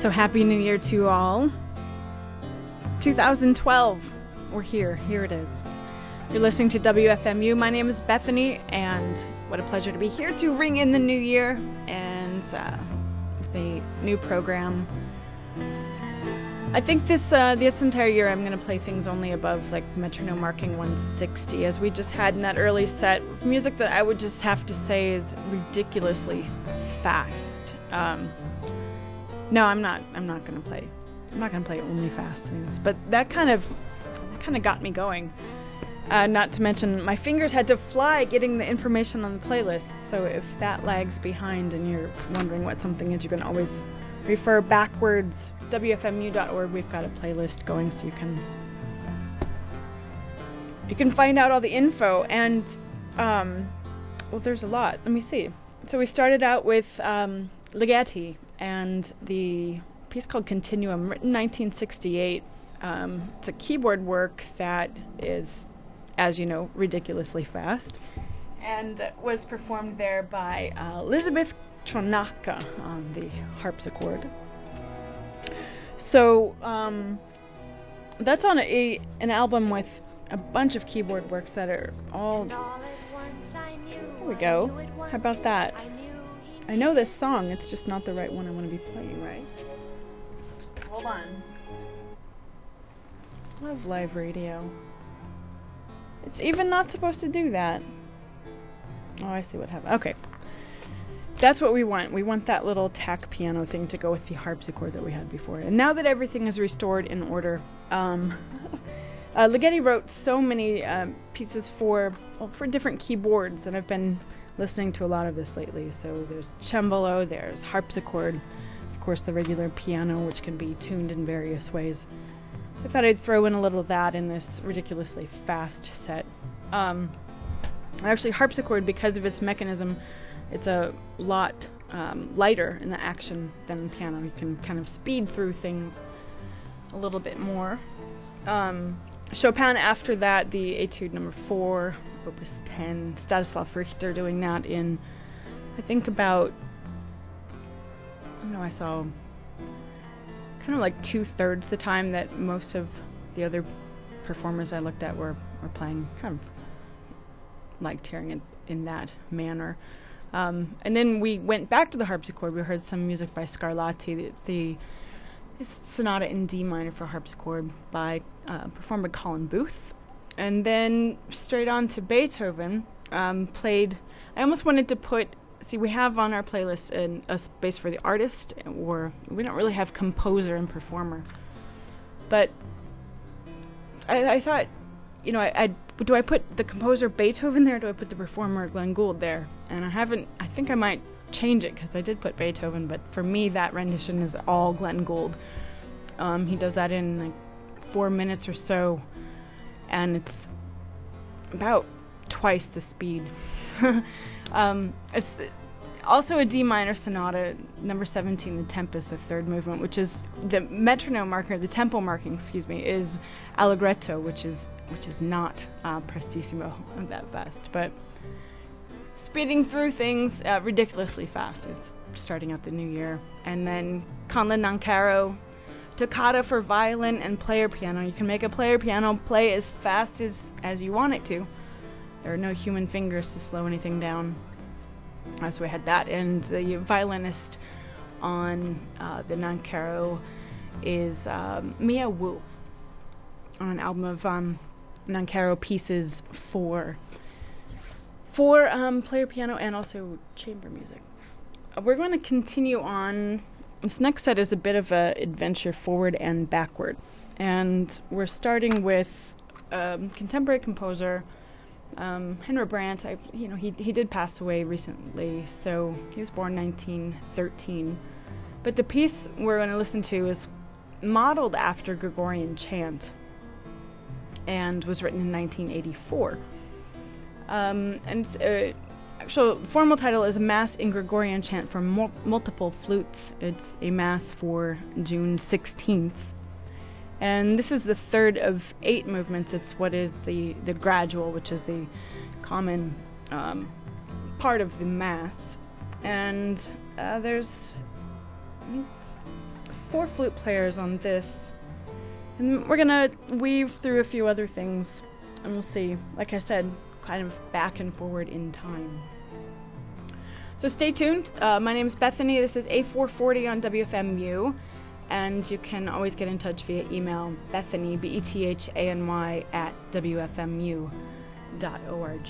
So happy New Year to you all. 2012. We're here. Here it is. You're listening to WFMU. My name is Bethany, and what a pleasure to be here to ring in the new year and with a new program. I think this entire year I'm going to play things only above like metronome marking 160, as we just had in that early set. Music that I would just have to say is ridiculously fast. No, I'm not going to play. I'm not going to play only fast things, but that kind of got me going. Not to mention, my fingers had to fly getting the information on the playlist, so if that lags behind and you're wondering what something is, you can always refer backwards. WFMU.org, we've got a playlist going, so you can find out all the info, and, well, there's a lot. Let me see. So we started out with Ligeti and the piece called Continuum, written in 1968. It's a keyboard work that is, as you know, ridiculously fast, and was performed there by Elizabeth Tronaka on the harpsichord. So that's on an album with a bunch of keyboard works that are all... There we go. How about that? I know this song, it's just not the right one I want to be playing, right? Hold on. Love live radio. It's even not supposed to do that. Oh, I see what happened. Okay. That's what we want. We want that little tack piano thing to go with the harpsichord that we had before. And now that everything is restored in order, Ligeti wrote so many pieces for different keyboards, and I've been listening to a lot of this lately. So there's cembalo, there's harpsichord, of course the regular piano, which can be tuned in various ways. So I thought I'd throw in a little of that in this ridiculously fast set. Actually, harpsichord, because of its mechanism, it's a lot lighter in the action than piano. You can kind of speed through things a little bit more. Chopin, after that, the Etude number 4, Opus 10, Stanislav Richter doing that in, I think about, I saw kind of like 2/3 the time that most of the other performers I looked at were playing. Kind of liked hearing it in that manner. And then we went back to the harpsichord. We heard some music by Scarlatti. It's Sonata in D minor for harpsichord performed by Colin Booth. And then straight on to Beethoven, played... I almost wanted to put... See, we have on our playlist a space for the artist, or we don't really have composer and performer. But I thought, do I put the composer Beethoven there, or do I put the performer Glenn Gould there? And I think I might change it, because I did put Beethoven, but for me that rendition is all Glenn Gould. He does that in like 4 minutes or so, and it's about twice the speed. It's also a D minor sonata, number 17, the Tempest, the third movement, which is the metronome marker, the tempo marking, is allegretto, which is not prestissimo that fast, but speeding through things ridiculously fast is starting out the new year. And then Conlon Nancaro, toccata for violin and player piano. You can make a player piano play as fast as you want it to. There are no human fingers to slow anything down. So we had that, and the violinist on the Nancaro is Mia Wu, on an album of Nancaro pieces for player piano and also chamber music. We're going to continue on. This next set is a bit of an adventure forward and backward, and we're starting with contemporary composer Henry Brandt. He did pass away recently, so he was born 1913. But the piece we're going to listen to is modeled after Gregorian chant and was written in 1984. And actual formal title is a Mass in Gregorian Chant for Multiple Flutes. It's a Mass for June 16th. And this is the third of 8 movements. It's what is the gradual, which is the common part of the Mass. And there's 4 flute players on this. And we're gonna weave through a few other things, and we'll see, like I said, kind of back and forward in time. So stay tuned. My name is Bethany. This is A440 on WFMU, and you can always get in touch via email, Bethany, BETHANY, at WFMU.org.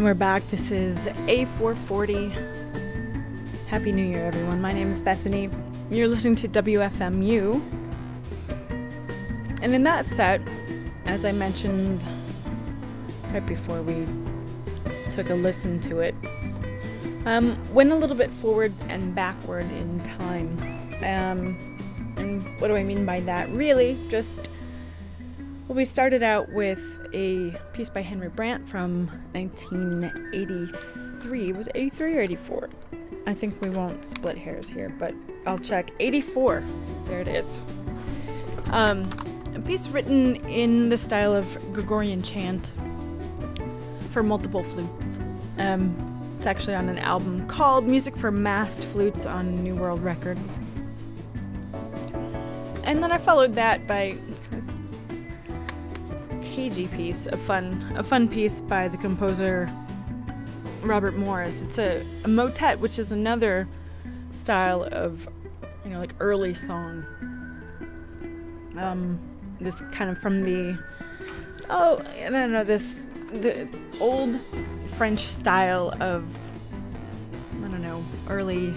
We're back. This is A440. Happy New Year, everyone. My name is Bethany. You're listening to WFMU. And in that set, as I mentioned right before we took a listen to it, went a little bit forward and backward in time. And what do I mean by that? Really, just... Well, we started out with a piece by Henry Brant from 1983. Was it 83 or 84? I think we won't split hairs here, but I'll check. 84. There it is. A piece written in the style of Gregorian chant for multiple flutes. It's actually on an album called Music for Massed Flutes on New World Records. And then I followed that by this cagey piece, a fun piece by the composer Robert Morris. It's a motet, which is another style of, like early song. This kind of from the old French style of, early.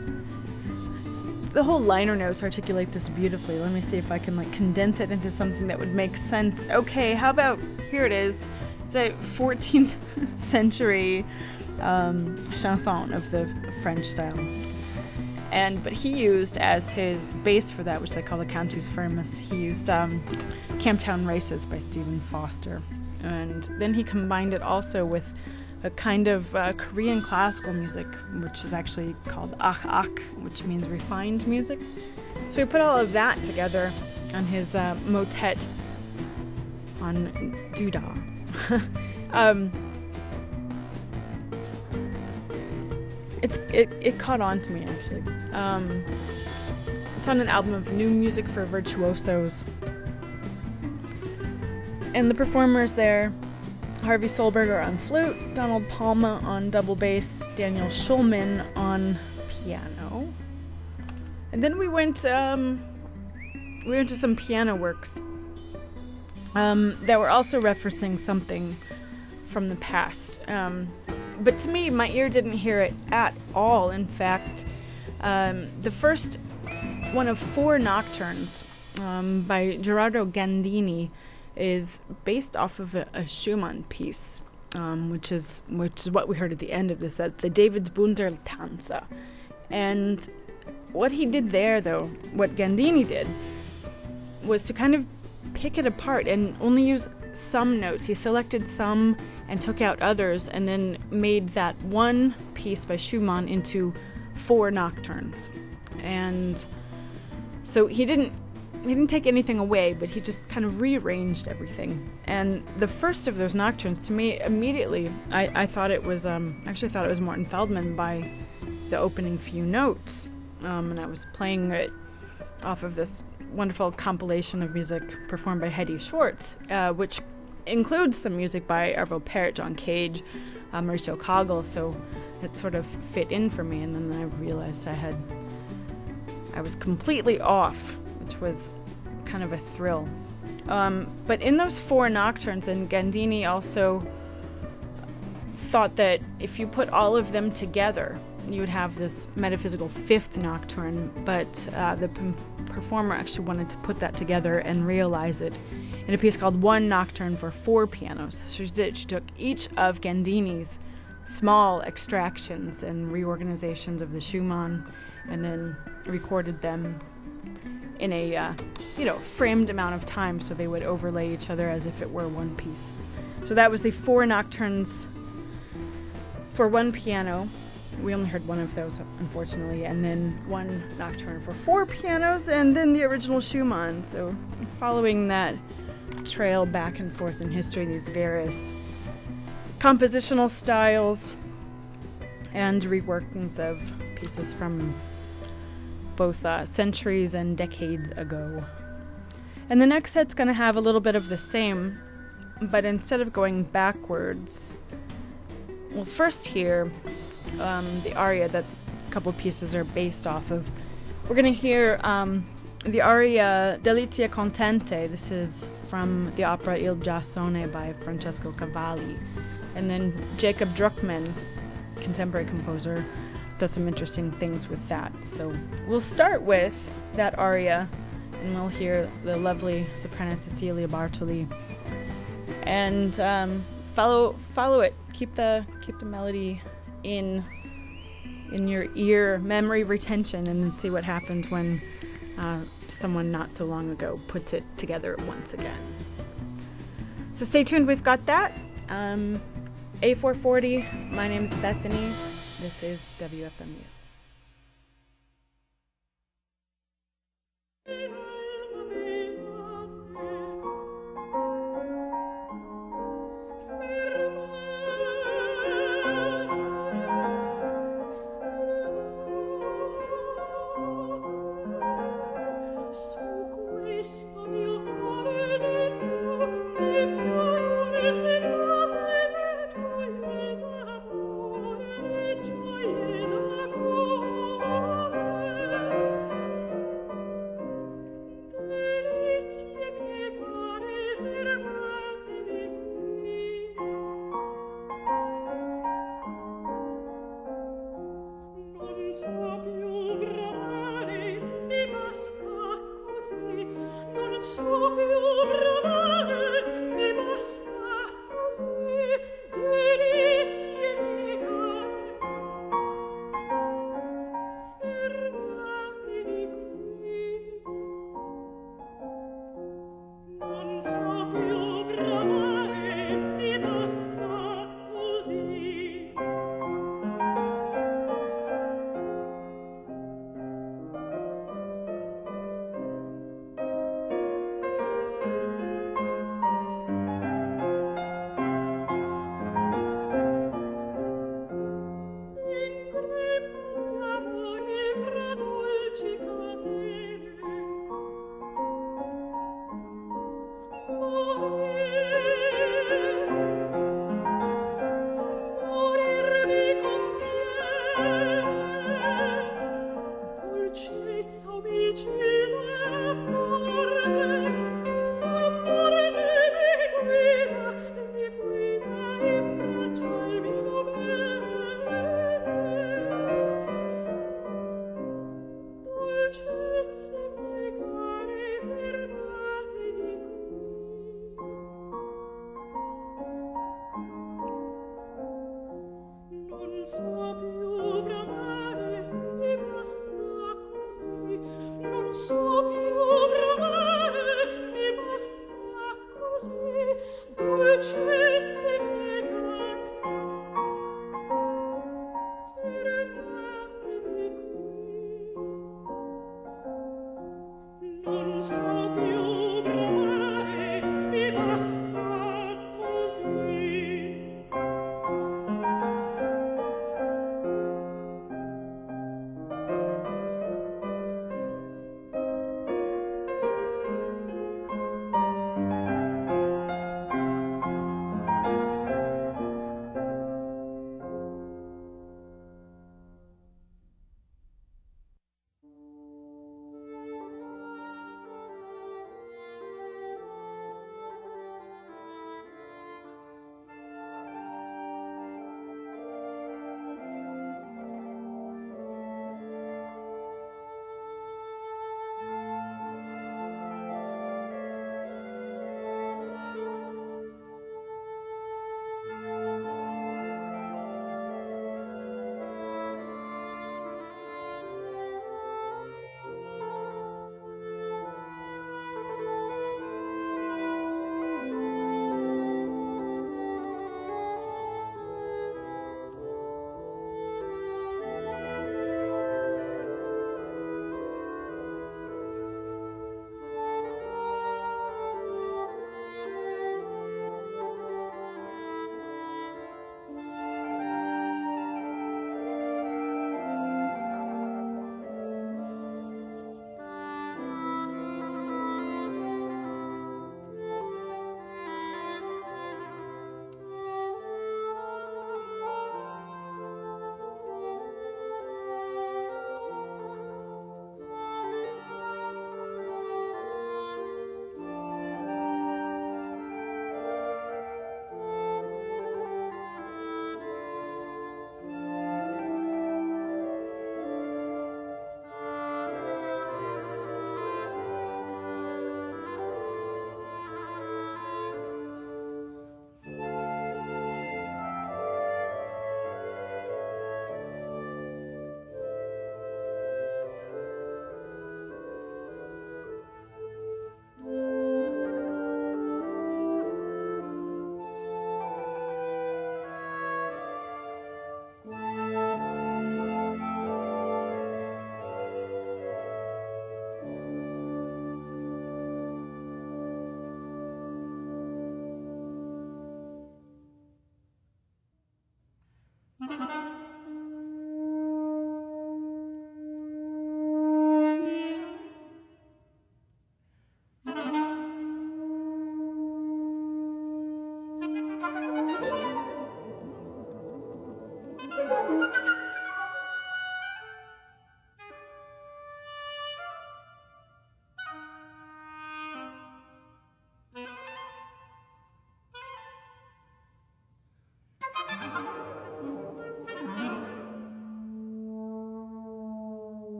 The whole liner notes articulate this beautifully. Let me see if I can condense it into something that would make sense. Okay, how about, here it is. It's a 14th century chanson of the French style. But he used as his base for that, which they call the Cantus Firmus, he used Camptown Races by Stephen Foster. And then he combined it also with a kind of Korean classical music, which is actually called ak, which means refined music. So he put all of that together on his motet on Doodah. It caught on to me, actually. It's on an album of New Music for Virtuosos. And the performers there: Harvey Solberger on flute, Donald Palma on double bass, Daniel Schulman on piano. And then we went to some piano works that were also referencing something from the past. But to me, my ear didn't hear it at all. In fact, the first one of 4 nocturnes by Gerardo Gandini is based off of a Schumann piece, which is what we heard at the end of this set, the Davidsbündel Tanze. And what he did there, though, what Gandini did, was to kind of pick it apart and only use some notes. He selected some and took out others, and then made that one piece by Schumann into 4 nocturnes. And so he didn't take anything away, but he just kind of rearranged everything. And the first of those nocturnes, to me, immediately, I thought it was, actually thought it was Morton Feldman by the opening few notes. And I was playing it off of this wonderful compilation of music performed by Heidi Schwartz, which includes some music by Arvo Pärt, John Cage, Mauricio Kagel, so it sort of fit in for me. And then I realized I was completely off, which was kind of a thrill. But in those 4 nocturnes, and Gandini also thought that if you put all of them together, you would have this metaphysical 5th nocturne, but the performer actually wanted to put that together and realize it in a piece called One Nocturne for 4 Pianos. So she took each of Gandini's small extractions and reorganizations of the Schumann and then recorded them in a framed amount of time so they would overlay each other as if it were one piece. So that was the 4 nocturnes for 1 piano. We only heard one of those, unfortunately, and then 1 nocturne for 4 pianos, and then the original Schumann. So following that trail back and forth in history, these various compositional styles and reworkings of pieces from both centuries and decades ago. And the next set's going to have a little bit of the same, but instead of going backwards, we'll first hear the aria that a couple pieces are based off of. We're going to hear the aria Delizia Contente. This is from the opera Il Giassone by Francesco Cavalli. And then Jacob Druckmann, contemporary composer, does some interesting things with that. So we'll start with that aria, and we'll hear the lovely soprano Cecilia Bartoli. And follow it. Keep the melody in your ear, memory retention, and then see what happens when someone not so long ago puts it together once again. So stay tuned. We've got that. A440. My name's Bethany. This is WFMU.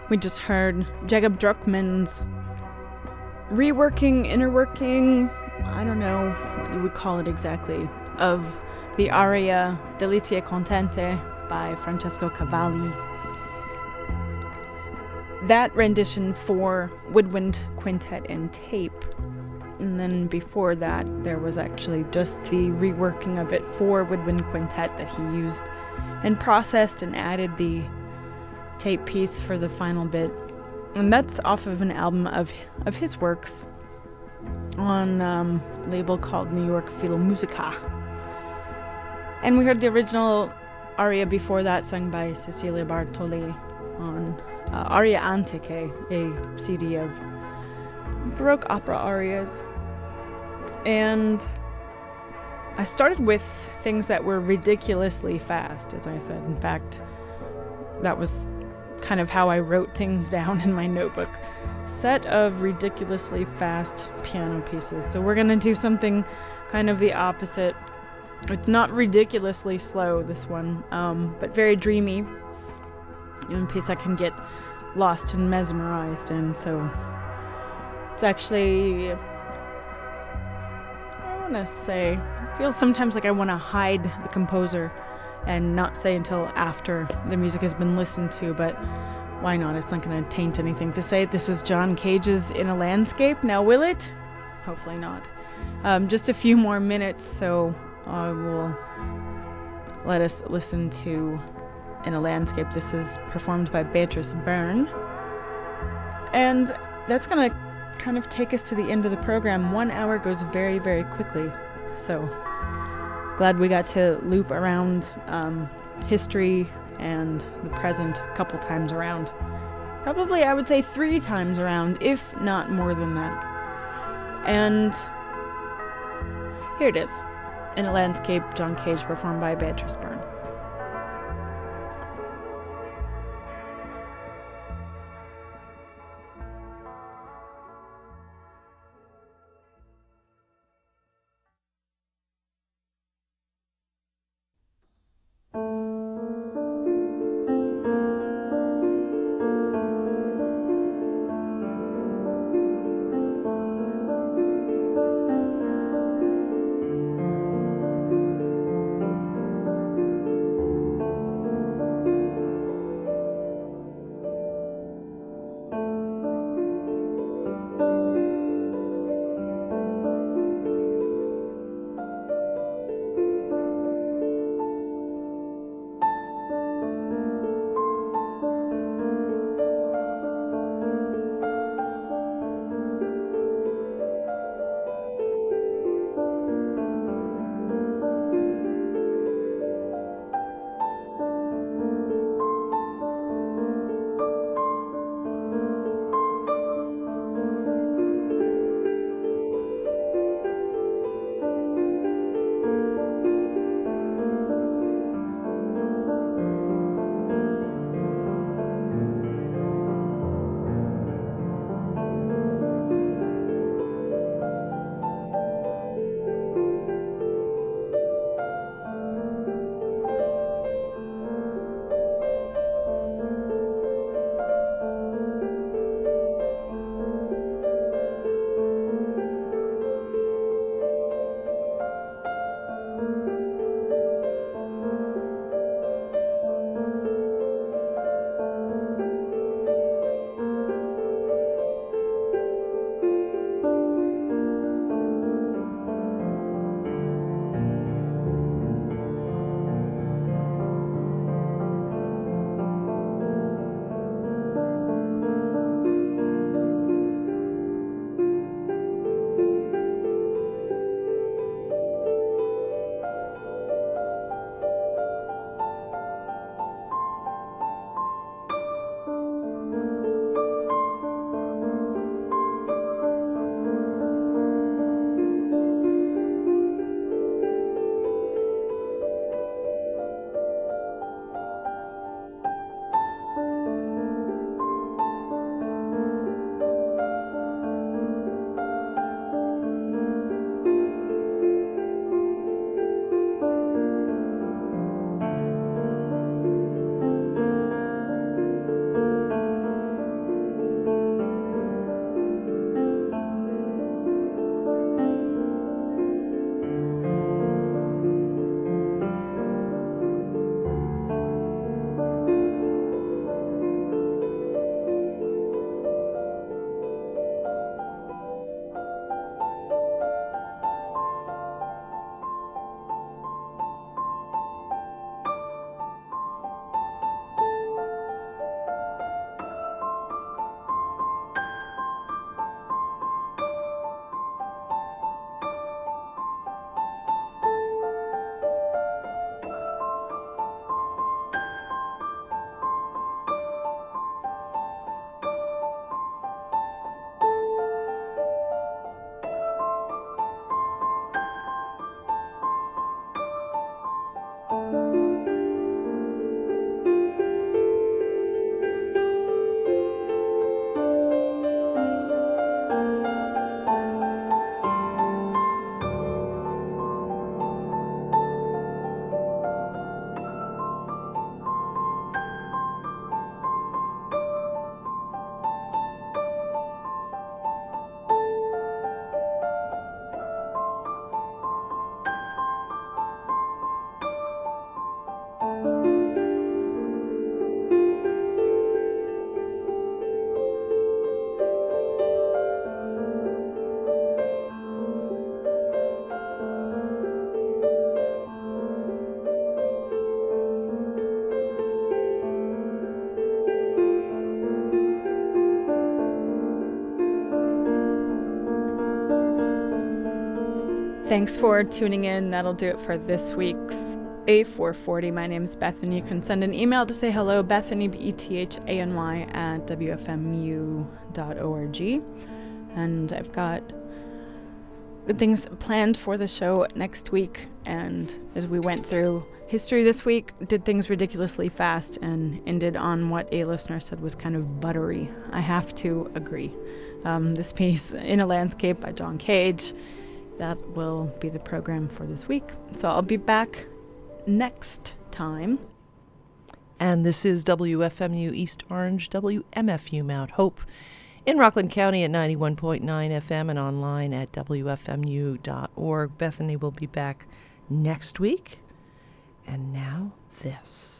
We just heard Jacob Druckmann's reworking, interworking, I don't know what you would call it exactly, of the aria Delizie Contente by Francesco Cavalli. That rendition for woodwind quintet and tape. And then before that, there was actually just the reworking of it for woodwind quintet that he used and processed and added the tape piece for the final bit. And that's off of an album of his works on a label called New York Philmusica. And we heard the original aria before that sung by Cecilia Bartoli on Aria Antiche, a CD of Baroque opera arias. And I started with things that were ridiculously fast, as I said. In fact, that was kind of how I wrote things down in my notebook. Set of ridiculously fast piano pieces. So we're going to do something kind of the opposite. It's not ridiculously slow, this one, but very dreamy. In a piece I can get lost and mesmerized in. So it's actually, I feel sometimes like I want to hide the composer and not say until after the music has been listened to, but why not? It's not going to taint anything to say this is John Cage's In a Landscape. Now, will it? Hopefully not. Just a few more minutes, so I will let us listen to In a Landscape. This is performed by Beatrice Byrne. And that's going to kind of take us to the end of the program. 1 hour goes very, very quickly. So glad we got to loop around history and the present a couple times around. Probably, I would say 3 times around, if not more than that. And here it is. In a Landscape, John Cage, performed by Beatrice Byrne. Thanks for tuning in. That'll do it for this week's A440. My name's Bethany. You can send an email to say hello, Bethany, Bethany, at wfmu.org. And I've got good things planned for the show next week. And as we went through history this week, did things ridiculously fast and ended on what a listener said was kind of buttery. I have to agree. This piece, In a Landscape by John Cage, that will be the program for this week. So I'll be back next time. And this is WFMU East Orange, WMFU Mount Hope in Rockland County at 91.9 FM and online at WFMU.org. Bethany will be back next week. And now this.